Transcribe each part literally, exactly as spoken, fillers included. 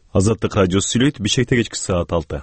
Азаттык радиосу сүйлөйт. Бишкекте кечки саат алты.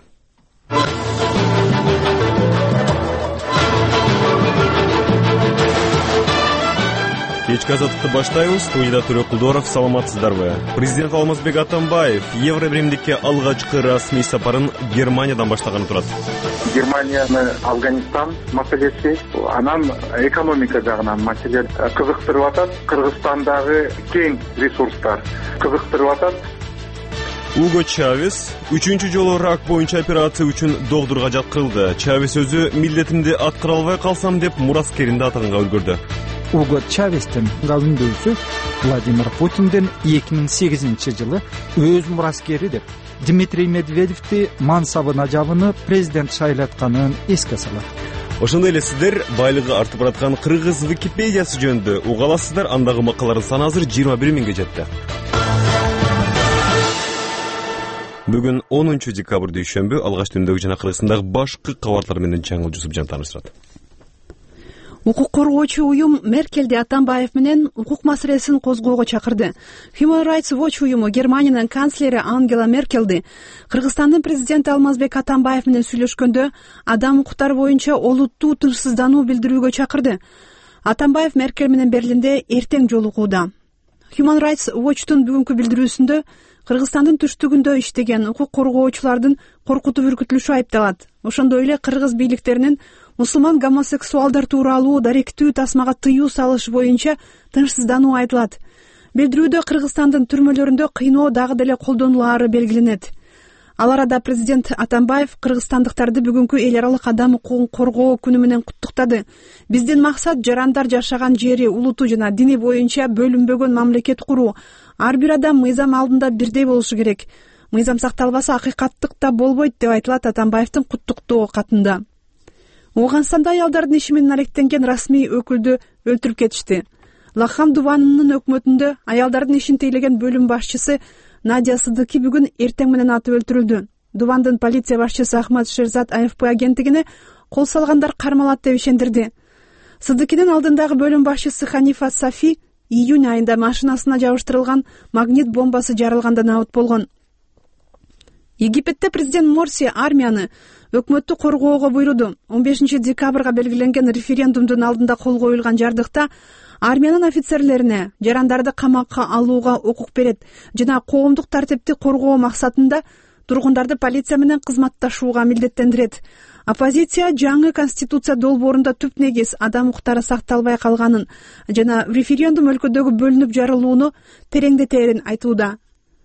Кечки азаттыкты баштайбыз. Студияда Төрөк Кулдоров. Саламатсыздарбы? Президент Алмазбек Атамбаев Евробиримдикке алгачкы расмий сапарын Германиядан баштаганы турат. Германияны Афганистан маселеси, анан экономика жагынан маселе кызыктырып атат. Кыргызстандагы кең ресурстар кызыктырып атат. Уго Чавес үчүнчү жолу рак боюнча операция үчүн докторго жаткырылды. Чавес өзү милдетимди аткара албай калсам деп мураскеринде атаганга үлгүрдү. Уго Чавестин галындуусу Владимир Путинден эки миң сегизинчи жылы өз мураскери деп Дмитрий Медведевди мансабына жабынып президент шайлатканын эске салат. Ошондой эле сиздер байлыгы артып бараткан кыргыз Википедиясы жөнүндө уга аласыздар. Андагы макалалардын саны азыр жыйырма бир миңге жетти. Бүгүн онунчу декабрь дүйшөмбү. Алгач түндөгү жана Кыргызстандагы башкы кабарлар менен жаңы Жусуп Жан таанышат. Укук коргоочу уюм Меркелди Атамбаев менен укук маселесин козгоого чакырды. Human Rights Watch уюму Германиянын канцлери Ангела Меркелди Кыргызстандын президенти Алмазбек Атамбаев менен сүйлөшкөндө адам укуктары боюнча олуттуу тынчсыздануу билдирүүгө чакырды. Атамбаев Меркель менен Берлинде эртең жолугууда. Human Rights Watch'тун бүгүнкү билдирүүсүндө Кыргызстандын түштүгүндө иштеген укук коргоочулардын коркутуп үркүтүлүшү айыпталат. Ошондой эле кыргыз бийликтеринин мусулман гомосексуалдар тууралуу даректүү тасмага тыюу салыш боюнча тынчсыздануу айтылат. Билдирүүдө Кыргызстандын түрмөлөрүндө кыйноо дагы деле колдонулаары белгиленет. Ал арада президент Атамбаев кыргызстандыктарды бүгүнкү эл аралык адам укугун коргоо күнү менен куттуктады. Биздин максат жарандар жашаган жери, улуту жана дини боюнча бөлүнбөгөн мамлекет куруу. Ар бир адам мыйзам алдында бирдей болушу керек. Мыйзам сакталбаса акыйкаттык да болбойт деп айтылат Атамбаевдин куттуктоо катында. Ооганстанда аялдардын иши менен алектенген расмий өкүлдү өлтүрүп кетишти. Лахам Дуванынын өкмөтүндө аялдардын ишин тейлеген бөлүм башчысы Надя Сыдыки бүгүн эртең менен атып өлтүрүлдү. Дувандын полиция башчысы Ахмад Шерзат АФП агенттигине кол салгандар кармалат деп ишендирди. Сыдыкинин алдындагы бөлүм башчысы Ханифа Сафи июнь айында машинасына жабыштырылган магнит бомбасы жарылгандан абут болгон. Египетте президент Морси армияны өкмөттү коргоого буйруду. он бешинчи декабрга белгиленген референдумдун алдында кол коюлган жардыкта армиянын офицерлерине жарандарды камакка алууга укук берет жана коомдук тартипти коргоо максатында тургундарды полиция менен кызматташууга милдеттендирет. Оппозиция жаңы конституция долбоорунда түп негиз адам укуктары сакталбай калганын жана референдум өлкөдөгү бөлүнүп жарылууну тереңдетерин айтууда.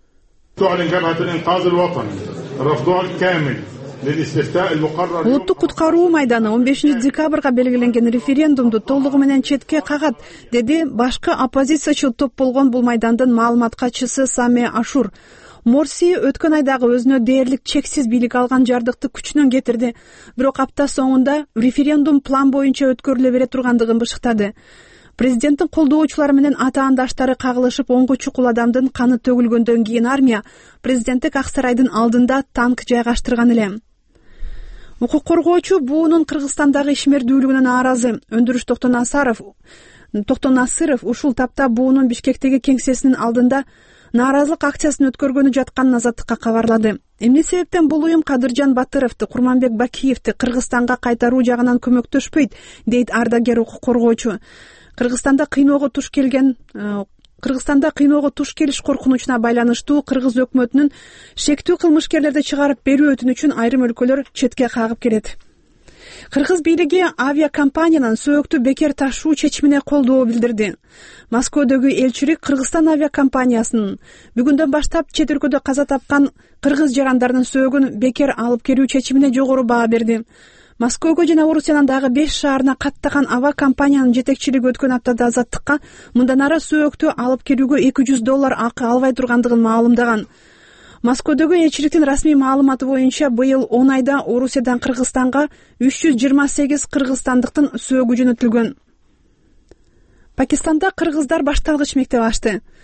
Улуттук куткаруу майданы он бешинчи декабрга белгиленген референдумду толугу менен четке кагат, деди башкы оппозициячыл топ болгон бул майдандын маалымат катчысы Саме Ашур. Морси өткөн айдагы өзүнө дээрлик чексиз бийлик алган жардыкты күчүнөн кетирди, бирок апта соңунда референдум план боюнча өткөрүлө бере тургандыгын бышыктады. Президенттин колдоочулары менен атаандаштары кагылышып онго чукул адамдын каны төгүлгөндөн кийин армия президенттик ак сарайдын алдында танк жайгаштырган эле. Укук коргоочу буунун Кыргызстандагы ишмердүүлүгүнө нааразы. Өндүрүш Токтон Асаров Токтон Насыров ушул тапта буунун Бишкектеги кеңсесинин алдында нааразылык акциясын өткөргөнү жатканын Азаттыкка кабарлады. Эмне себептен бул уюм Кадыржан Батыровду, Курманбек Бакиевди Кыргызстанга кайтаруу жагынан көмөктөшпөйт, дейт ардагер укук коргоочу. Кыргызстанда кыйноого туш келген Кыргызстанда кыйноого туш келиш коркунучуна байланыштуу кыргыз өкмөтүнүн шектүү кылмышкерлерди чыгарып берүү өтүнүчүн айрым өлкөлөр четке кагып келет. Кыргыз бийлиги авиакомпаниянын сөөктү бекер ташуу чечимине колдоо билдирди. Москвадагы элчилик Кыргызстан авиакомпаниясынын бүгүндөн баштап чет өлкөдө каза тапкан кыргыз жарандардын сөөгүн бекер алып келүү чечимине жогору баа берди. Москвага жана Орусиянын дагы беш шаарына каттаган авиакомпаниянын жетекчилиги өткөн аптада Азаттыкка мындан ары сөөктү алып келүүгө эки жүз доллар акы албай тургандыгын маалымдаган. Москвадагы элчиликтин расмий маалыматы боюнча быйыл он айда Орусиядан Кыргызстанга үч жүз жыйырма сегиз кыргызстандыктын сөөгү жөнөтүлгөн. Пакистанда кыргыздар башталгыч мектеп ачты.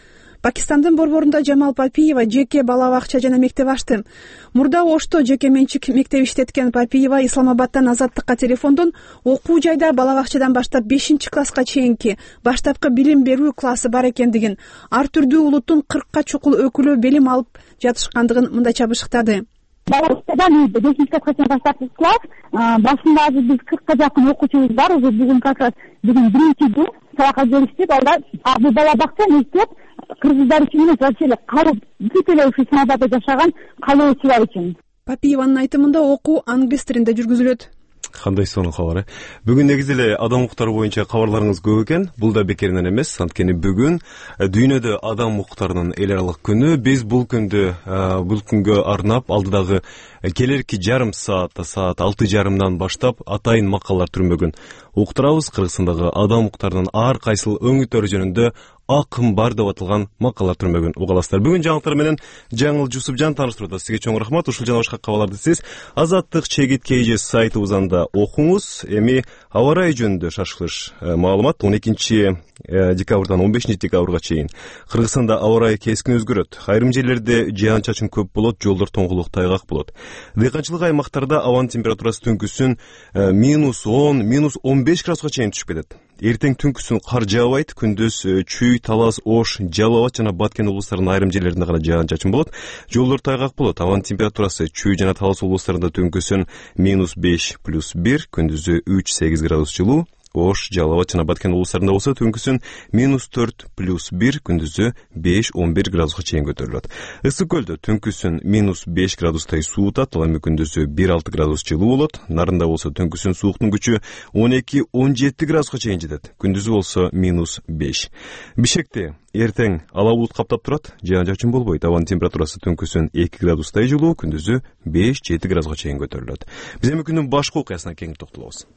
Пакистандын борборунда Жамал Папиева жеке бала бакча жана мектеп ачты. Мурда Ошто жеке менчик мектеп иштеткен Папиева Исламабадтан Азаттыкка телефондон окуу жайда бала бакчадан баштап бешинчи класска чейинки баштапкы билим берүү классы бар экендигин, ар түрдүү улуттун кыркка чукул өкүлү билим алып жатышкандыгын мындайча бышыктады. Башында бешинчи класска чейин баштаппыз класс. Башында биз кыркка жакын окуучубуз бар. Уже бүгүн как раз бүгүн биринчи күн сабакка келиштик. Алда бул бала бакча мектеп кыргыздар үчүн эмес, вообще эле калып бүт эле ушу Исламабадда жашаган калоочулар үчүн. Папиеванын айтымында окуу англис тилинде жүргүзүлөт. Кандай сонун кабар, э? Бүгүн негизи эле адам укуктары боюнча кабарларыңыз көп экен. Бул да бекеринен эмес. Анткени бүгүн дүйнөдө адам укуктарынын эл аралык күнү. Биз бул күндү бул күнгө арнап алдыдагы келерки жарым саатта саат алты жарымдан баштап атайын макалалар түрмөгүн уктурабыз. Кыргызстандагы адам укуктарынын ар кайсыл өңүттөрү жөнүндө акым бар деп аталган макалалар түрмөгүн угаласыздар. Бүгүн жаңылыктар менен Жаңыл Жусупжан тааныштырды. Сизге чоң рахмат. Ушул жана башка кабарларды сиз Азаттык чегит kg сайтыбызда окуңуз. Эми аба ырайы жөнүндө шашылыш маалымат он экинчи декабрдан он бешинчи декабрга чейин Кыргызстанда аба ырайы кескин өзгөрөт. Айрым жерлерде жаан чачын көп болот, жолдор тоңгулук тайгак болот. Дыйканчылык аймактарда абанын температурасы түнкүсүн минус он, минус он беш градуска чейин түшүп кетет. Эртең түнкүсүн кар жаабайт, күндүз Чүй, Талас, Ош, Жалал Абад жана Баткен облустарынын айрым жерлеринде гана жаан чачын болот. Жолдор тайгак болот. Абанын температурасы Чүй жана Талас облустарында түнкүсүн минус беш плюс бир, күндүзү үч сегиз градус жылуу. Ош, Жалал Абад жана Баткен облустарында болсо түнкүсүн минус төрт плюс бир, күндүзү беш он бир градуска чейин көтөрүлөт. Ысык көлдө түнкүсүн минус беш градустай суутат, ал эми күндүзү бир алты градус жылуу болот. Нарында болсо түнкүсүн сууктун күчү он эки он жети градуска чейин жетет. Күндүзү болсо минус беш. Бишкекте эртең ала булут каптап турат, жаан чачын болбойт. Абанын температурасы түнкүсүн эки градустай жылуу, күндүзү беш жети градуска чейин көтөрүлөт. Биз эми күндүн башкы окуясына кеңири токтолобуз.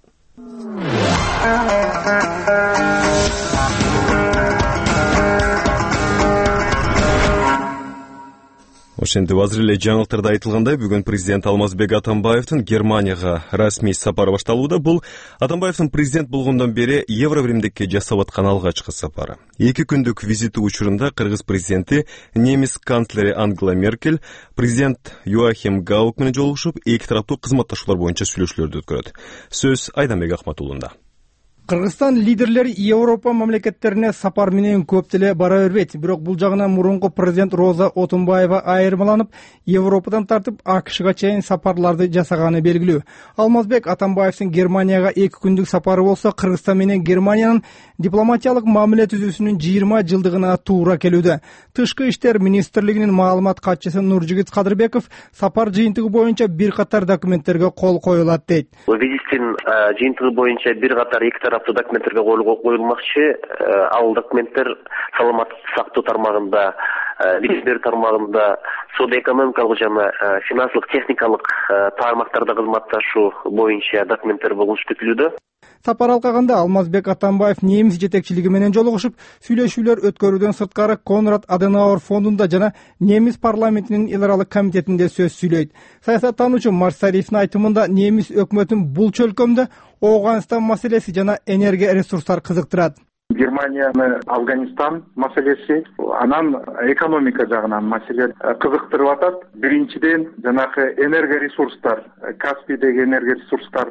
Ошентип азыр эле жаңылыктарда айтылгандай, бүгүн президент Алмазбек Атамбаевдин Германияга расмий сапары башталууда. Бул Атамбаевдин президент болгондон бери Евробиримдикке жасап аткан алгачкы сапары. Эки күндүк визити учурунда кыргыз президенти немис канцлери Ангела Меркель, президент Йоахим Гаук менен жолугушуп, эки тараптуу кызматташуулар боюнча сүйлөшүүлөрдү өткөрөт. Сөз Айданбек Ахматуулунда. Кыргызстан лидерлери Европа мамлекеттерине сапар менен көп деле бара бербейт. Бирок бул жагынан мурунку президент Роза Отунбаева айырмаланып, Европадан тартып А К Шга чейин сапарларды жасаганы белгилүү. Алмазбек Атамбаевдин Германияга эки күндүк сапары болсо, Кыргызстан менен Германиянын дипломатиялык мамиле түзүүсүнүн жыйырма жылдыгына туура келүүдө. Тышкы иштер министрлигинин маалымат катчысы Нуржигит Кадырбеков сапар жыйынтыгы боюнча бир катар документтерге кол коюлат дейт. Визиттин жыйынтыгы боюнча бир катар эки тараптуу документтерге кол коюлмакчы. Ал документтер саламаттык сактоо тармагында, билим берүү тармагында, соода-экономикалык жана финансылык техникалык тармактарда кызматташуу боюнча документтер болушу күтүлүүдө. Сапар алкагында Алмазбек Атамбаев немис жетекчилиги менен жолугушуп, сүйлөшүүлөр өткөрүүдөн сырткары Конрад Аденауэр фондунда жана немис парламентинин эл аралык комитетинде сөз сүйлөйт. Саясаттануучу Марсариевдин айтымында немис өкмөтүн бул чөлкөмдө Ооганстан маселеси жана энергия ресурстар кызыктырат. Германияны Афганистан маселеси, анан экономика жагынан маселе кызыктырып атат. Биринчиден жанагы энергия ресурстар, Каспийдеги энергия ресурстар,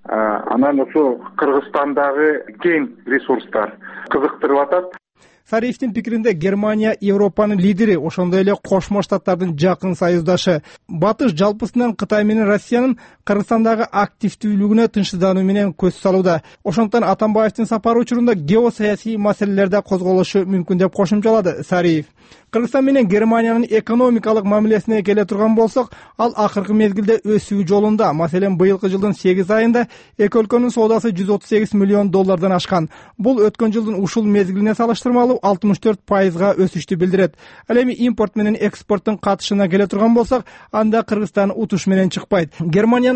анан ошо Кыргызстандагы кен ресурстар кызыктырып атат. Сариевдин пикиринде Германия Европанын лидери, ошондой эле Кошмо Штаттардын жакын союздашы. Батыш жалпысынан Кытай менен Россиянын Кыргызстандагы активдүүлүгүнө тынчсыздануу менен көз салууда. Ошондуктан Атамбаевдин сапары учурунда геосаясий маселелерде козголушу мүмкүн деп кошумчалады Сариев. Кыргызстан менен Германиянын экономикалык мамилесине келе турган болсок, ал акыркы мезгилде өсүү жолунда. Маселен, быйылкы жылдын сегиз айында эки өлкөнүн соодасы жүз отуз сегиз миллион доллардан ашкан. Бул өткөн жылдын ушул мезгилине салыштырмалуу алтымыш төрт пайызга өсүштү билдирет. Ал эми импорт менен экспорттун катышына келе турган болсок, анда Кыргызстан утуш менен чыкпайт. Германиянын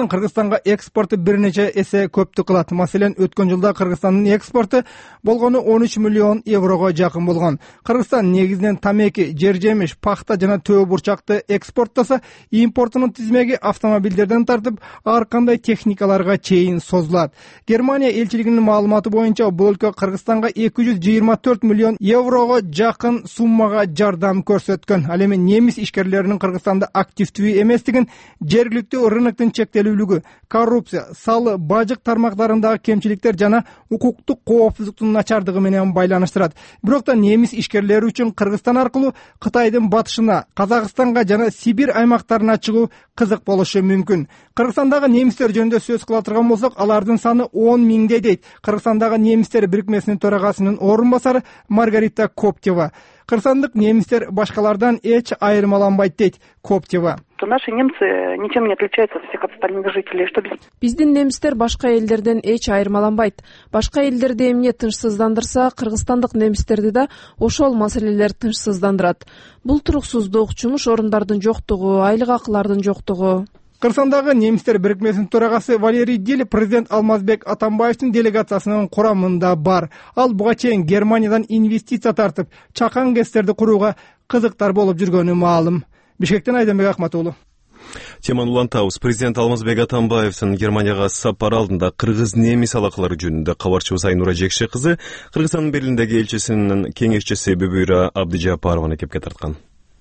Германиянын Кыргызстанга экспорту бир нече эсе көптү кылат. Маселен, өткөн жылда Кыргызстандын экспорту болгону он үч миллион еврого жакын болгон. Кыргызстан негизинен тамеки, жер жемиш, пахта жана төө бурчакты экспорттаса, импортунун тизмеги автомобилдерден тартып, ар кандай техникаларга чейин созулат. Германия элчилигинин маалыматы боюнча, бул өлкө Кыргызстанга эки жүз жыйырма төрт миллион еврого жакын суммага жардам көрсөткөн. Ал эми немис ишкерлеринин Кыргызстанда активдүү эместигин, жергиликтүү рыноктун чектелүүлүгү, коррупция, салы, бажык тармактарындагы кемчиликтер жана укуктук коопсуздуктун начардыгы менен байланыштырат. Бирок да немис ишкерлери үчүн Кыргызстан аркылуу Кытайдын батышына, Казакстанга жана Сибирь аймактарына чыгуу кызык болушу мүмкүн. Кыргызстандагы немистер жөнүндө сөз кыла турган болсок, алардын саны он миңдей дейт Кыргызстандагы немистер бирикмесинин төрагасынын орун басары Маргарита Коптева. Кыргызстандык немистер башкалардан эч айырмаланбайт дейт Коптева. Наши немцы ничем не отличаются от всех остальных жителей. Что без... Биздин немистер башка элдерден эч айырмаланбайт. Башка элдерди эмне тынчсыздандырса, кыргызстандык немистерди да ошол маселелер тынчсыздандырат. Бул туруксуздук, жумуш орундардын жоктугу, айлык акылардын жоктугу. Кыргызстандагы немистер бирикмесинин төрагасы Валерий Диль президент Алмазбек Атамбаевдин делегациясынын курамында бар. Ал буга чейин Германиядан инвестиция тартып, чакан кестерди курууга кызыктар болуп жүргөнү маалым. Бишкектен Айданбек Акматуулу. Теманы улантабыз. Президент Алмазбек Атамбаевдин Германияга сапар алдында кыргыз немис алакалары жөнүндө кабарчыбыз Айнура Жекше кызы Кыргызстандын Берлиндеги элчисинин кеңешчиси Бүбүйра Абдыжапарованы кепке тарткан.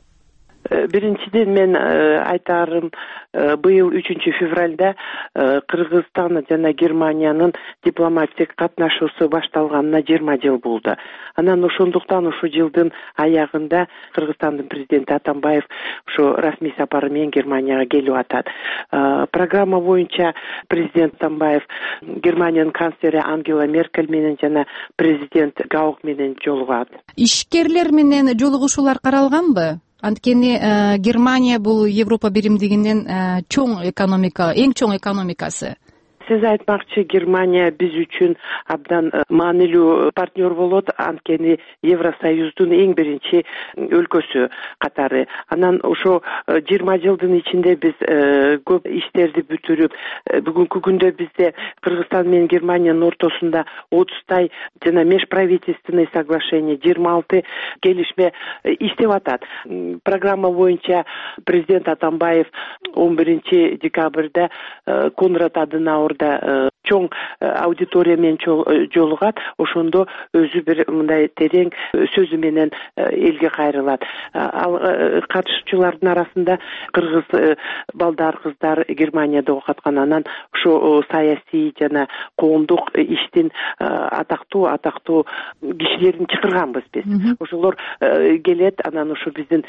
Биринчиден мен айтарым, быйыл үчүнчү февралда Кыргызстан жана Германиянын дипломатик катнашуусу башталганына жыйырма жыл болду. Анан ошондуктан ушул жылдын аягында Кыргызстандын президенти Атамбаев ушу расмий сапары менен Германияга келип атат. Программа боюнча президент Атамбаев Германиянын канцлери Ангела Меркель менен жана президент Гаук менен жолугат. Ишкерлер менен жолугушуулар каралганбы? Анткени э, Германия бул Европа биримдигинин э, чоң экономика, эң чоң экономикасы. Сиз айтмакчы, Германия биз үчүн абдан маанилүү партнер болот, анткени Евросоюздун эң биринчи өлкөсү катары. Анан ошо жыйырма жылдын ичинде биз көп иштерди бүтүрүп, бүгүнкү күндө бизде Кыргызстан менен Германиянын ортосунда отуздай жана межправительственный соглашение, жыйырма алты келишме иштеп атат. Программа боюнча президент Атамбаев он биринчи декабрда Конрад Аденауэр чоң аудитория менен жолугат, ошондо өзү бир мындай терең сөзү менен элге кайрылат. Ал катышуучулардын арасында кыргыз балдар, кыздар Германияда окуткан, анан ошо саясий жана коомдук иштин атактуу атактуу кишилерин чакырганбыз биз. Ошолор келет, анан ошо биздин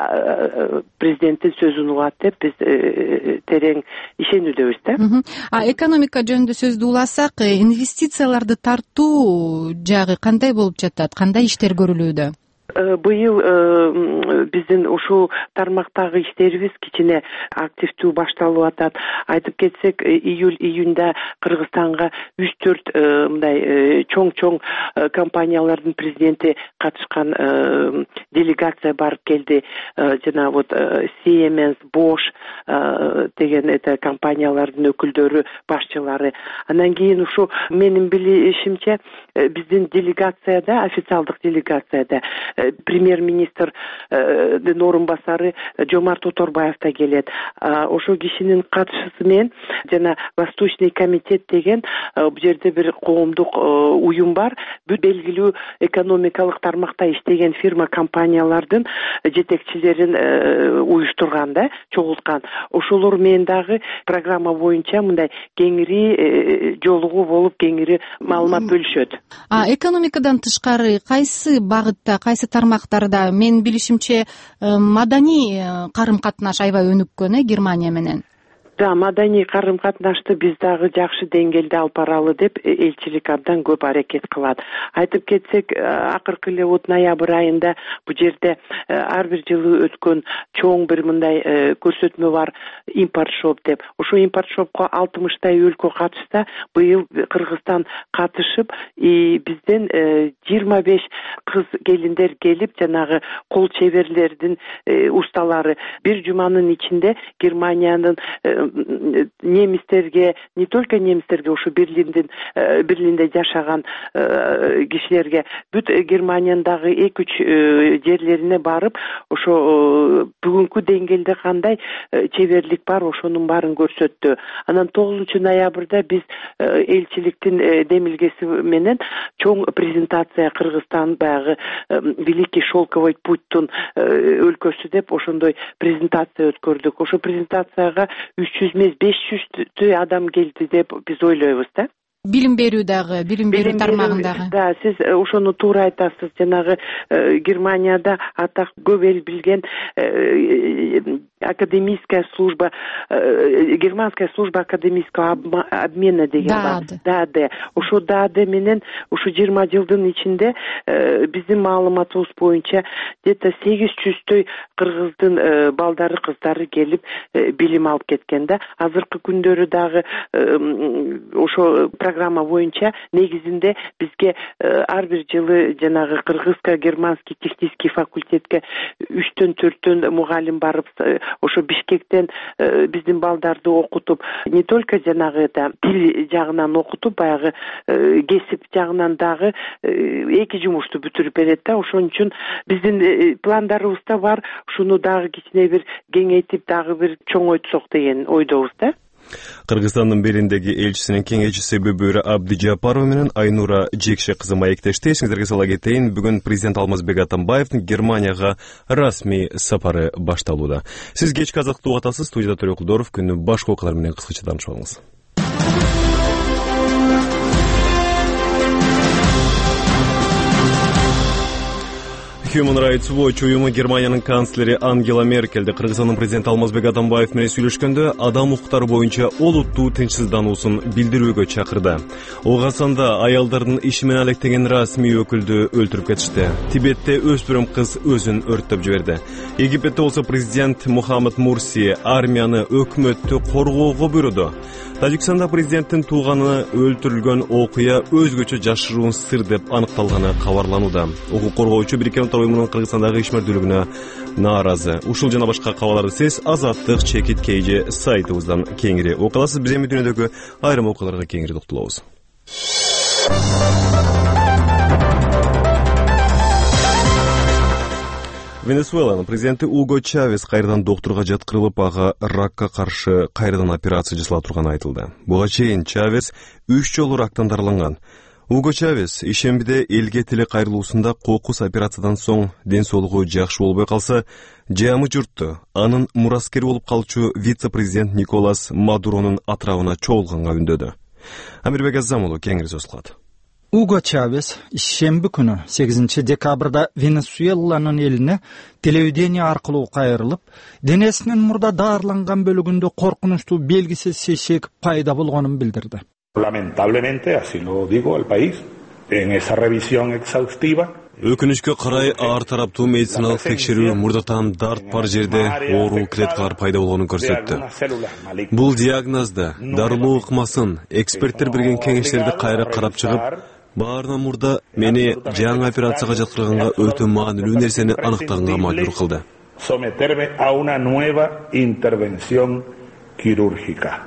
президенттин сөзүн угат деп биз терең ишенүүдөбүз да. А экономика жөнүндө сөздү уласак, инвестицияларды тартуу жагы кандай болуп жатат? Кандай иштер көрүлүүдө? Быйыл биздин ушул тармактагы иштерибиз кичине активдүү башталып атат. Айтып кетсек, июль-июнда Кыргызстанга үч төрт мындай чоң-чоң компаниялардын президенти катышкан делегация барып келди. Жана вот Siemens, Bosch деген это компаниялардын өкүлдөрү, башчылары. Анан кийин ушу менин билишимче биздин делегацияда, официалдык делегацияда премьер-министрдин орун басары Жомарт Оторбаев да келет. Ошол кишинин катышуусу менен жана Восточный комитет деген бул жерде бир коомдук уюм бар. Бүт белгилүү экономикалык тармакта иштеген фирма, компаниялардын жетекчилерин уюштурган да, чогулткан. Ошолор менен дагы программа боюнча мындай кеңири жолугуу болуп, кеңири маалымат бөлүшөт. А экономикадан тышкары кайсы багытта, кайсы тармактарда? Мен билишимче маданий карым-катнаш аябай өнүккөн э Германия менен. Да, маданий карым-катнашты биз дагы жакшы деңгээлде алып баралы деп элчилик абдан көп аракет кылат. Айтып кетсек, акыркы эле вот ноябрь айында бул жерде ар бир жылы өткөн чоң бир мындай көрсөтмө бар, импорт шоп деп. Ошо импорт шопко алтымыштай өлкө катышса, быйыл Кыргызстан катышып, бизден жыйырма беш кыз келиндер келип, жанагы кол чеберлердин усталары бир жуманын ичинде Германиянын немистерге, не только немистерге, ошо Берлиндин Берлинде жашаган кишилерге, бүт Германиянын дагы эки үч жерлерине барып, ошо бүгүнкү деңгээлде кандай чеберлик бар, ошонун баарын көрсөттү. Анан тогузунчу ноябрда биз элчиликтин демилгеси менен чоң презентация Кыргызстан баягы Великий шелковый путтун өлкөсү деп ошондой презентация өткөрдүк. Ошо презентацияга үч жүз эмес беш жүздөй адам келди деп биз ойлойбуз да. Билим берүү дагы, билим берүү тармагындагы. Да, сиз ошону туура айтасыз. Жанагы Германияда атак көп эл билген академическая служба, германская служба академического обмена деген бар. Да, да. Ошо даады менен ошо жыйырма жылдын ичинде биздин маалыматыбыз боюнча где-то сегиз жүздөй кыргыздын балдары, кыздары келип билим алып кеткен да. Азыркы күндөрү дагы ошо программа боюнча негизинде бизге ар бир жылы жанагы кыргызско-германский технический факультетке үчтөн төрттөн мугалим барып, ошо Бишкектен биздин балдарды окутуп, не только жанагы тил жагынан окутуп, баягы кесип жагынан дагы эки жумушту бүтүрүп берет да. Ошон үчүн биздин пландарыбызда бар, ушуну дагы кичине бир кеңейтип, дагы бир чоңойтсок деген ойдобуз да. Кыргызстандын Берлиндеги элчисинин кеңешчиси Бүбүрө Абдыжапарова менен Айнура Жекше кызы маектешти. Эсиңиздерге сала кетейин, бүгүн президент Алмазбек Атамбаевдин Германияга расмий сапары башталууда. Сиз кечки азыктык угатасыз. Студияда Төрө Кулдоров. Күнү башка окуялар менен кыскача таанышып алыңыз. Human Rights Watch уюму Германиянын канцлери Ангела Меркельди Кыргызстандын президенти Алмазбек Атамбаев менен сүйлөшкөндө адам укуктары боюнча олуттуу тынчсыздануусун билдирүүгө чакырды. Оогасанда аялдардын иши менен алектеген расмий өкүлдү өлтүрүп кетишти. Тибетте өспүрүм кыз өзүн өрттөп жиберди. Египетте болсо президент Мухаммад Мурси армияны өкмөттү коргоого буйруду. Тажикстанда президенттин тууганы өлтүрүлгөн окуя өзгөчө жашыруун сыр деп аныкталганы кабарланууда. Укук коргоочу Бириккен Улуттар уюмунун Кыргызстандагы ишмердүүлүгүнө нааразы. Ушул жана башка кабарларды сиз Азаттык чекит кейжи сайтыбыздан кеңири окуя аласыз. Биз эми дүйнөдөгү айрым окуяларга кеңири токтолобуз. Венесуэланын президенти Уго Чавес кайрадан доктурга жаткырылып, ага ракка каршы кайрадан операция жасала турганы айтылды. Буга чейин Чавес үч жолу рактан дарыланган. Уго Чавес ишембиде элге тили кайрылуусунда кокус операциядан соң ден соолугу жакшы болбой калса, жаамы журтту анын мураскери болуп калчу вице-президент Николас Мадуронун атрабына чогулганга үндөдү. Амирбек Азамулу кеңири сөз кылат. Уго Чавес ишемби күнү сегизинчи декабрда Венесуэланын элине телевидение аркылуу кайрылып, денесинин мурда даарыланган бөлүгүндө коркунучтуу белгисиз шешек пайда болгонун билдирди. Lamentablemente, así lo digo al país, en esa revisión exhaustiva. Өкүнүчкө карай ар тараптуу медициналык текшерүү мурдатан дарт бар жерде оору клеткалар пайда болгонун көрсөттү. Бул диагнозду, дарылоо ыкмасын эксперттер берген кеңештерди кайра карап чыгып, баарынан мурда мени жаңы операцияга жаткырганга өтө маанилүү нерсени аныктаганга мажбур кылды. Someterme a una nueva intervención quirúrgica.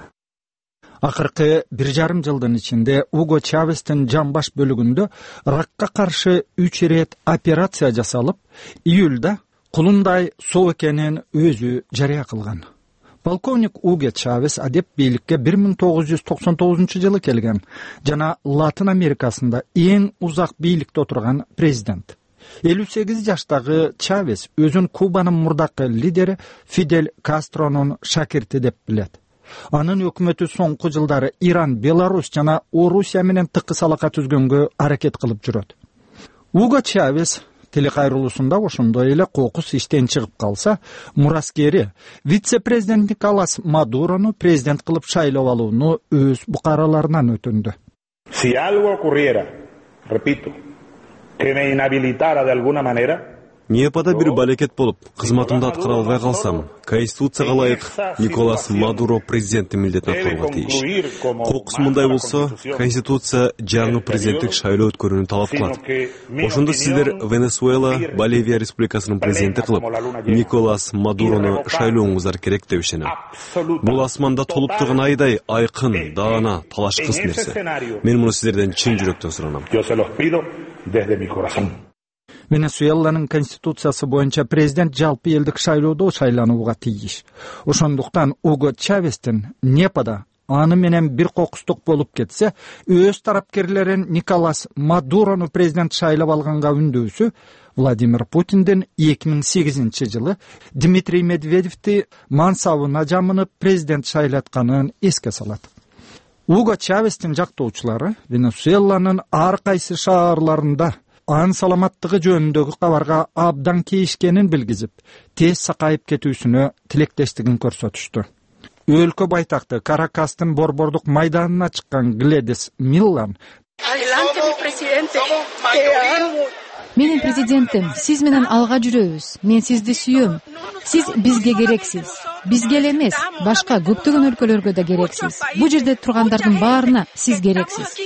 Акыркы бир жарым жылдын ичинде Уго Чавестин жамбаш бөлүгүндө ракка каршы үч ирет операция жасалып, июлда кулундай соо экенин өзү жарыя кылган. Полковник Уго Чавес адеп бийликке бир миң тогуз жүз токсон тогузунчу жылы келген жана Латын Америкасында эң узак бийликте отурган президент. элүү сегиз жаштагы Чавес өзүн Кубанын мурдакы лидери Фидель Кастронун шакирти деп билет. Анын өкмөтү соңку жылдары Иран, Беларусь жана Орусия менен тыкыс алака түзгөнгө аракет кылып жүрөт. Уго Чавес телекайрылуусунда ошондой эле кокус иштен чыгып калса, мураскери вице-президент Николас Мадурону президент кылып шайлап алууну өз букараларынан өтүндү. Si algo ocurriera, repito, que me inhabilitara de alguna manera, Непада бир балекет болуп, кызматымды аткара албай калсам, Конституцияга ылайык Николас Мадуро президенттин милдетин аткарууга тийиш. Кокус мындай болсо, Конституция жаңы президенттик шайлоо өткөрүүнү талап кылат. Ошондо сиздер Венесуэла, Боливия республикасынын президенти кылып, Николас Мадурону шайлооңуздар керек деп ишенем. Бул асманда толуп турган айдай айкын, даана, талашкыс нерсе. Мен муну сиздерден чын жүрөктөн суранам. Венесуэланын конституциясы боюнча президент жалпы элдик шайлоодо шайланууга тийиш. Ошондуктан Уго Чавестин Непада аны менен бир кокустук болуп кетсе, өз тарапкерлерин Николас Мадурону президент шайлап алганга үндөсү Владимир Путиндин эки миң сегизинчи жылы Дмитрий Медведевди мансабына жамынып президент шайлатканын эске салат. Уго Чавестин жактоочулары Венесуэланын ар кайсы шаарларында ан саламаттыгы жөнүндөгү кабарга абдан кейишкенин билгизип, тез сакайып кетүүсүнө тилектештигин көрсөтүштү. Өлкө байтакты Каракастын борбордук майданына чыккан Гледис Миллан Менин президентим, сиз менен алга жүрөбүз. Мен сизди сүйөм. Сиз бизге керексиз. Бизге эле эмес, башка көптөгөн өлкөлөргө да керексиз. Бул жерде тургандардын баарына сиз керексиз.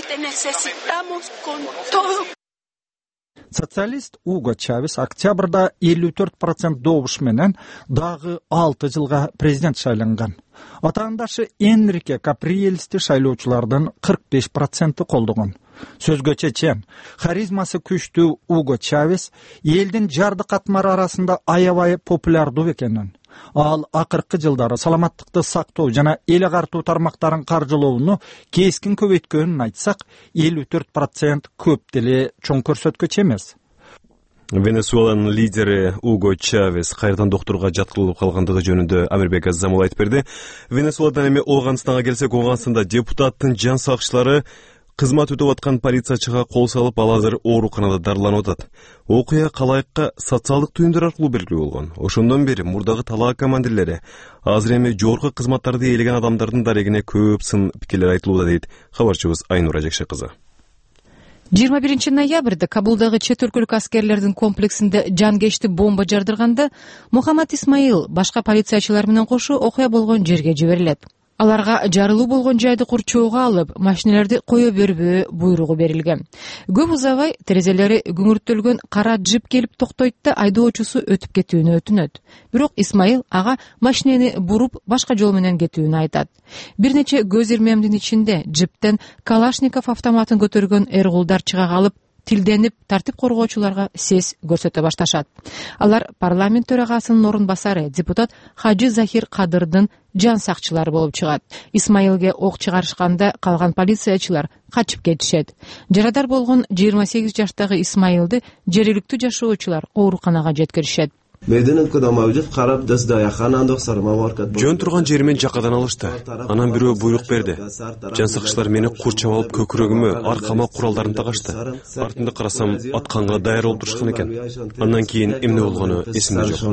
Социалист Уго Чавес октябрда элүү төрт процент добуш менен дагы алты жылга президент шайланган. Атаандашы Энрике Каприелсти шайлоочулардын кырк беш проценти колдогон. Сөзгө чечен, харизмасы күчтүү Уго Чавес элдин жарды катмары арасында аябай популярдуу экенин, ал акыркы жылдары саламаттыкты сактоо жана эл агартуу тармактарын каржылоону кескин көбөйткөнүн айтсак, элүү төрт процент көп деле чоң көрсөткүч эмес. Венесуэланын лидери Уго Чавес кайрадан доктурга жаткырылып калгандыгы жөнүндө Амирбек Азамул айтып берди. Венесуэладан эми Ооганстанга келсек, Ооганстанда депутаттын жан сакчылары кызмат өтөп аткан полициячыга кол салып, ал азыр ооруканада дарыланып атат. Окуя калайыкка социалдык түйүндөр аркылуу белгилүү болгон. Ошондон бери мурдагы талаа командирлери азыр эми жогорку кызматтарды ээлеген адамдардын дарегине көп сын пикирлер айтылууда, дейт кабарчыбыз Айнура Жекше кызы. жыйырма биринчи ноябрда Кабулдагы чет өлкөлүк аскерлердин комплексинде жангечти бомба жардырганда Мухаммад Исмаил башка полициячылар менен кошо окуя болгон жерге жиберилет. Аларга жарылуу болгон жайды курчоого алып, машиналарды кое бербөө буйругу берилген. Көп узабай терезелери күңүртөлгөн кара джип келип токтойт да айдоочусу өтүп кетүүнү өтүнөт. Бирок Исмаил ага машинени буруп башка жол менен кетүүнү айтат. Бир нече көз ирмемдин ичинде джиптен Калашников автоматын көтөргөн эргулдар чыга калып, тилденип тартип коргоочуларга сес көрсөтө башташат. Алар парламент төрагасынын орун басары депутат Хажы Захир Кадырдын жан сакчылары болуп чыгат. Исмаилге ок чыгарышканда калган полициячылар качып кетишет. Жарадар болгон жыйырма сегиз жаштагы Исмаилди жергиликтүү жашоочулар ооруканага жеткиришет. Жөн турган жеримен жакадан алышты. Анан бирөө буйрук берди. Жан сакчылар мени курчап алып көкүрөгүмө, аркама куралдарын тагышты. Артында карасам, атканга даяр болуп турушкан экен. Андан кийин эмне болгону эсимде жок.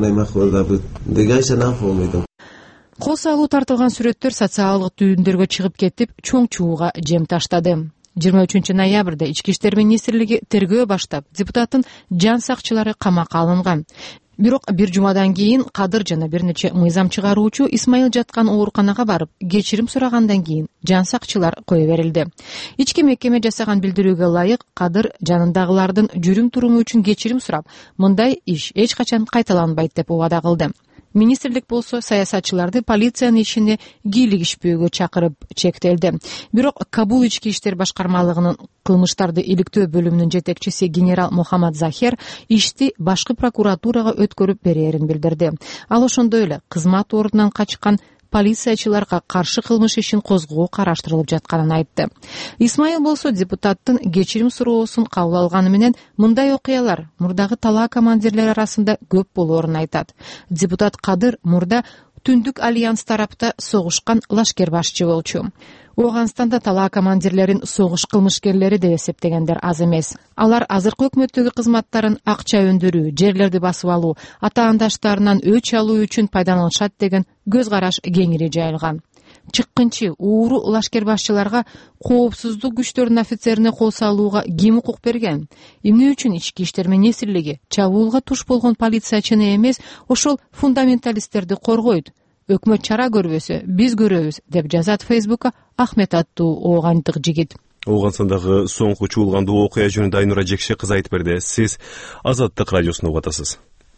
Кол салуу тартылган сүрөттөр социалдык түйүндөргө чыгып кетип, чоң чууга жем таштады. жыйырма үчүнчү ноябрда Ички иштер министрлиги тергөө баштап, депутаттын жан сакчылары камакка алынган. Бирок бир жумадан кийин Кадыр жана бир нече мыйзам чыгаруучу Исмаил жаткан ооруканага барып, кечирим сурагандан кийин жан сакчылар кое берилди. Ички мекеме жасаган билдирүүгө ылайык, Кадыр жанындагылардын жүрүм туруму үчүн кечирим сурап, мындай иш эч качан кайталанбайт деп убада кылды. Министрлик болсо саясатчыларды полициянын ишине кийлигишпөөгө чакырып чектелди. Бирок Кабул ички иштер башкармалыгынын кылмыштарды иликтөө бөлүмүнүн жетекчиси генерал Мухаммад Захир ишти башкы прокуратурага өткөрүп берерин билдирди. Ал ошондой эле кызмат ордунан качкан полициячыларга каршы кылмыш ишин козгоо караштырылып жатканын айтты. Исмаил болсо депутаттын кечирим суроосун кабыл алганы менен мындай окуялар мурдагы талаа командирлери арасында көп болоорун айтат. Депутат Кадыр мурда Түндүк альянс тарапта согушкан лашкер башчы болчу. Ооганстанда талаа командирлерин согуш кылмышкерлери деп эсептегендер аз эмес. Алар азыркы өкмөттөгү кызматтарын акча өндүрүү, жерлерди басып алуу, атаандаштарынан өч алуу үчүн пайдаланышат деген көз караш кеңири жайылган. чыккынчы ууру лашкер башчыларга коопсуздук күчтөрүнүн офицерине кол салууга ким укук берген? Эмне үчүн ички иштер министрлиги чабуулга туш болгон полициячыны эмес, ошол фундаменталисттерди коргойт? Өкмөт чара көрбөсө биз көрөбүз, деп жазат Фейсбукка Ахмет аттуу оогандык жигит. Оогансындагы соңку чуулгандуу окуя жөнүндө Айнура Жекше кыз айтып берди. Сиз Азаттык радиосун угуп атасыз.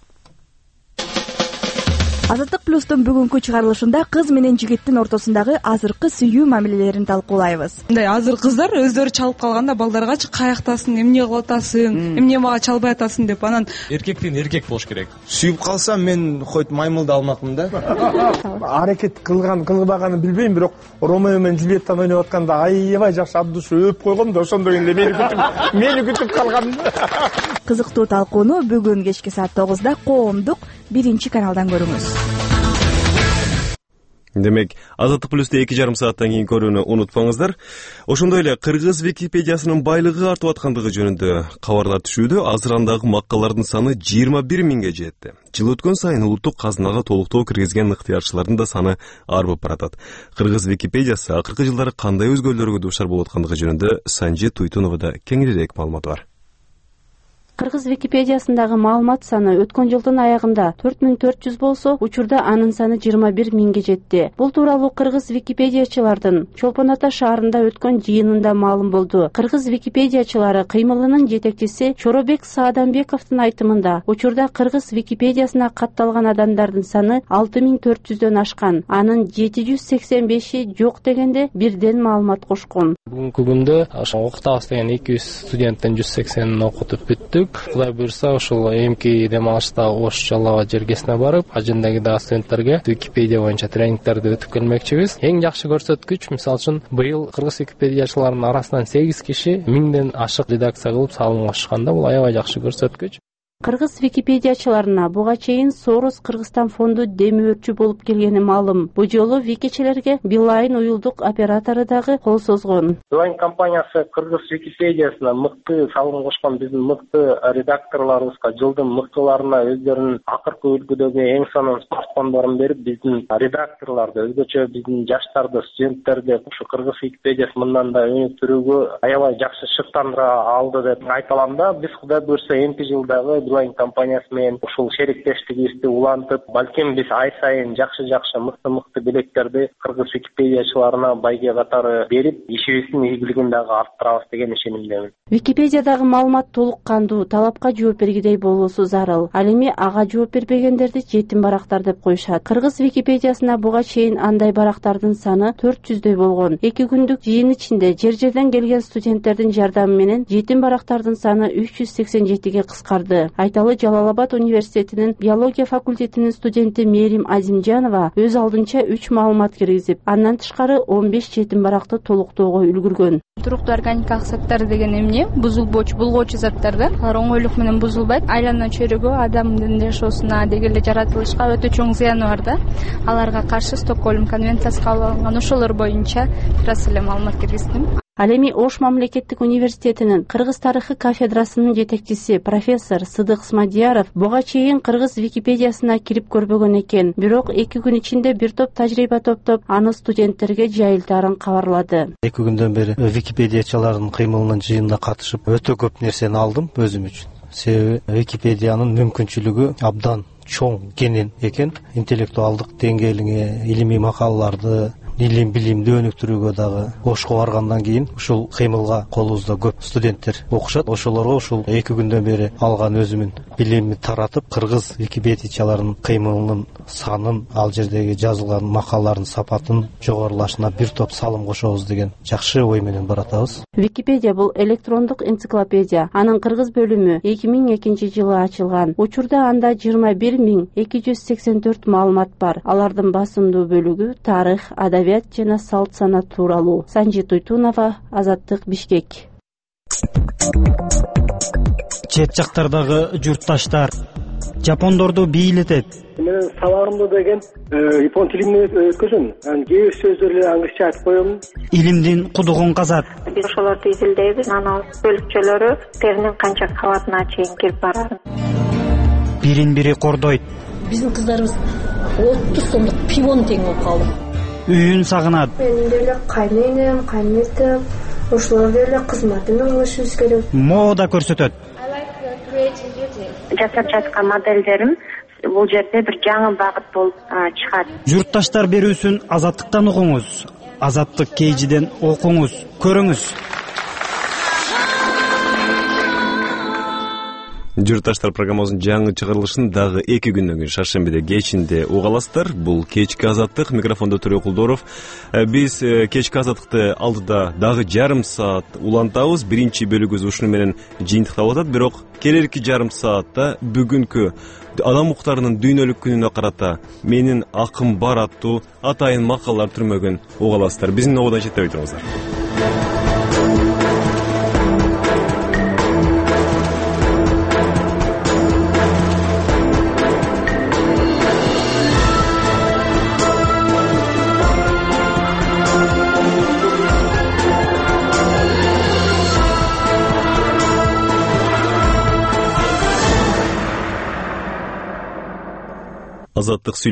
Азаттык плюстун бүгүнкү чыгарылышында кыз менен жигиттин ортосундагы азыркы сүйүү мамилелерин талкуулайбыз. Мындай азыр кыздар өздөрү чалып калганда балдаргачы каяктасың, эмне кылып атасың, эмне мага чалбай атасың деп, анан эркектин эркек болуш керек. Сүйүп калсам мен койт маймылды алмакмын да. Аракет кылган кылбаганын билбейм, бирок Ромео менен Джульеттаны ойноп атканда аябай жакшы абдуш өп койгом да, ошондой эле мени күтүп, мени күтүп калган. Кызыктуу талкууну бүгүн кечки саат тогузда коомдук биринчи каналдан көрүңүз. Демек, Азаттык плюсту эки жарым сааттан кийин көрүүнү унутпаңыздар. Ошондой эле кыргыз Википедиясынын байлыгы артып аткандыгы жөнүндө кабарлар түшүүдө. Азыр андагы маккалардын саны жыйырма бир миңге жетти. Жыл өткөн сайын улуттук казынага толуктоо киргизген ыктыярчылардын да саны арбып баратат. Кыргыз Википедиясы акыркы жылдары кандай өзгөрүүлөргө дуушар болуп аткандыгы жөнүндө Санжи Туйтуновада кеңирээк маалымат бар. Кыргыз Википедиясындагы маалымат саны өткөн жылдын аягында төрт миң төрт жүз болсо, учурда анын саны жыйырма бир миңге жетти. Бул тууралуу кыргыз википедиячылардын Чолпон Ата шаарында өткөн жыйынында маалым болду. Кыргыз википедиячылары кыймылынын жетекчиси Чоробек Сааданбековдун айтымында, учурда кыргыз Википедиясына катталган адамдардын саны алты миң төрт жүздөн ашкан. Анын жети жүз сексен беши жок дегенде бирден маалымат кошкон. Бүгүнкү күндө ошо окутабыз деген эки жүз студенттен жүз сексенин окутуп бүттүк. Кудай буйрса, ошол эмки дем алышта Ош Жалала жергесине барып, ажындагы да студенттерге Википедия боюнча тренингтерди өтүп келмекчибиз. Эң жакшы көрсөткүч, мисалы үчүн, быйыл кыргыз википедиячыларынын арасынан сегиз киши миңден ашык редакция кылып салым кошканда, бул аябай жакшы көрсөткүч. Кыргыз википедиячыларына буга чейин Сорос Кыргызстан фонду демөөрчү болуп келгени маалым. Бу жолу викичилерге Билайн уюлдук оператору дагы кол созгон. Билайн компаниясы Кыргыз Википедиясына мыкты салым кошкон биздин мыкты редакторлорубузга, жылдын мыктыларына өздөрүнүн акыркы үлгүдөгү эң сонун смартфондорун берип, биздин редакторлорду, өзгөчө биздин жаштарды, студенттерди ушу Кыргыз Википедиясы мындан да өнүктүрүүгө аябай жакшы шыктандыра алды деп айта алам да. Биз Кудай буйрса эмки жылдагы Билайн компаниясы менен ушул шериктештигибизди улантып, балким биз ай сайын жакшы-жакшы мыкты-мыкты билектерди кыргыз википедиячыларына байге катары берип, ишибиздин ийгилигин дагы арттырабыз деген ишенимдемин. Википедиядагы маалымат толук кандуу, талапка жооп бергидей болуусу зарыл. Ал эми ага жооп бербегендерди жетим барактар деп коюшат. Кыргыз Википедиясына буга чейин андай барактардын саны төрт жүздөй болгон. Эки күндүк жыйын ичинде жер-жерден келген студенттердин жардамы менен жетим барактардын саны үч жүз сексен жетиге кыскарды. Айталы Жалалабад университетинин биология факультетинин студенти Мерим Азимжанова өз алдынча үч маалымат киргизип, андан тышкары он беш жетим баракты толуктоого үлгүргөн. Туруктуу органикалык заттар деген эмне? Бузулбочу, булгоочу заттар да. Алар оңойлук менен бузулбайт. Айлана чөйрөгө, адамдын жашоосуна, деги эле жаратылышка өтө чоң зыяны бар да. Аларга каршы Стокгольм конвенциясы кабыл алынган, ошолор боюнча бир аз эле маалымат киргиздим. Ал эми Ош мамлекеттик университетинин кыргыз тарыхы кафедрасынын жетекчиси профессор Сыдык Смадияров буга чейин кыргыз Википедиясына кирип көрбөгөн экен, бирок эки күн ичинде бир топ тажрыйба топтоп, аны студенттерге жайылтаарын кабарлады. Эки күндөн бери википедиячылардын кыймылынын жыйынына катышып, өтө көп нерсени алдым өзүм үчүн. Себеби Википедиянын мүмкүнчүлүгү абдан чоң кенен экен. Интеллектуалдык деңгээлиңе илимий макалаларды, илим билимди өнүктүрүүгө дагы Ошко баргандан кийин ушул кыймылга колубузда көп студенттер окушат. Ошолорго ушул эки күндөн бери алган өзүмүн билимимди таратып, кыргыз википедиячыларынын кыймылынын санын, ал жердеги жазылган макалалардын сапатын жогорулашына бир топ салым кошобуз деген жакшы ой менен баратабыз. Википедия бул электрондук энциклопедия. Анын кыргыз бөлүмү эки миң экинчи жылы ачылган. Учурда анда жыйырма бир миң эки жүз сексен төрт маалымат бар. Алардын басымдуу бөлүгү тарых, адабият жана салт санат тууралуу. Санжи Туйтунова, Азаттык, Бишкек. Чет жактардагы журтташтар жапондорду бийлетет. Мен сабагымда деген япон тилинде өткөзөм. Анан кээ бир сөздөрдү англисче айтып коем. Илимдин кудугун казат. Биз ошолорду изилдейбиз. Анан бөлүкчөлөрү теринин канча кабатына чейин кирип барат. Бирин бири кордойт. Биздин кыздарыбыз отуз сомдук пивон тең болуп калды. үйүн сагынат. Менин деле кайненем, кайнетем, ошолор деле кызматын кылышыбыз керек. Мода көрсөтөт. Жасап жаткан моделдерим бул жерде бир жаңы багыт болуп чыгат. Журтташтар берүүсүн Азаттыктан угуңуз. Азаттык кейжиден окуңуз, көрүңүз. Журтташтар программабыздын жаңы чыгарылышын дагы эки күндөн кийин шаршембиде кечинде уга аласыздар. Бул кечки Азаттык, микрофондо Төрө Кулдоров. Биз кечки Азаттыкты алдыда дагы жарым саат улантабыз. Биринчи бөлүгүбүз ушуну менен жыйынтыкталып атат, бирок келерки жарым саатта бүгүнкү адам укуктарынын дүйнөлүк күнүнө карата менин акым бар аттуу атайын макалалар түрмөгүн уга аласыздар. Биздин ободан четтебей туруңуздар. Азаттык